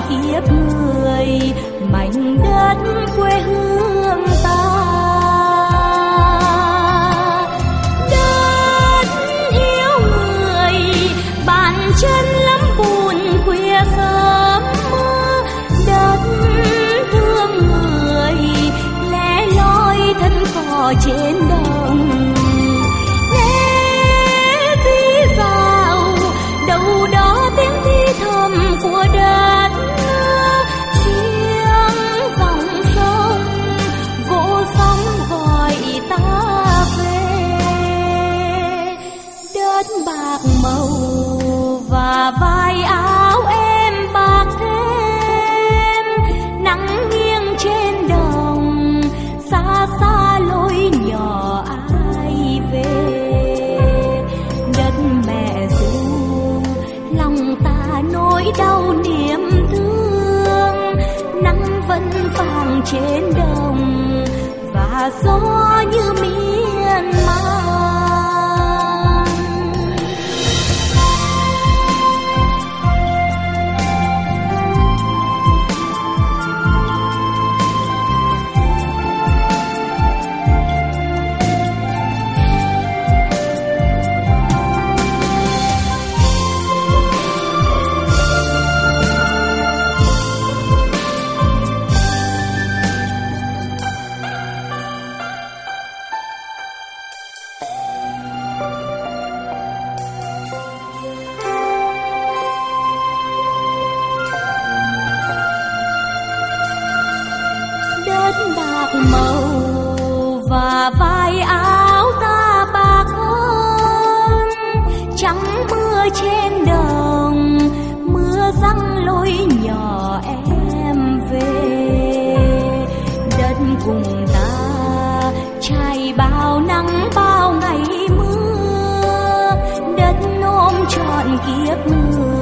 kiếp người, mảnh đất quê hương ta. Đất yêu người, bàn chân lắm buồn khuya sớm mơ. Đất thương người, lẻ loi thân cò trên đồng. Nghe rì rào, đâu đó tiếng thi thầm của đất. Tiếng dòng sông vỗ sóng gọi ta về. Đất bạc màu và vai áo em bạc thêm. Nắng nghiêng trên đồng, xa xa lối nhỏ ai về. Đất mẹ ru lòng ta nỗi đau niềm thương. Nắng vẫn vàng trên đồng và gió như miên man. Màu và vai áo ta bạc hơn. Trắng mưa trên đồng, mưa răng lối nhỏ em về. Đất cùng ta trải bao nắng bao ngày mưa. Đất ôm trọn kiếp người,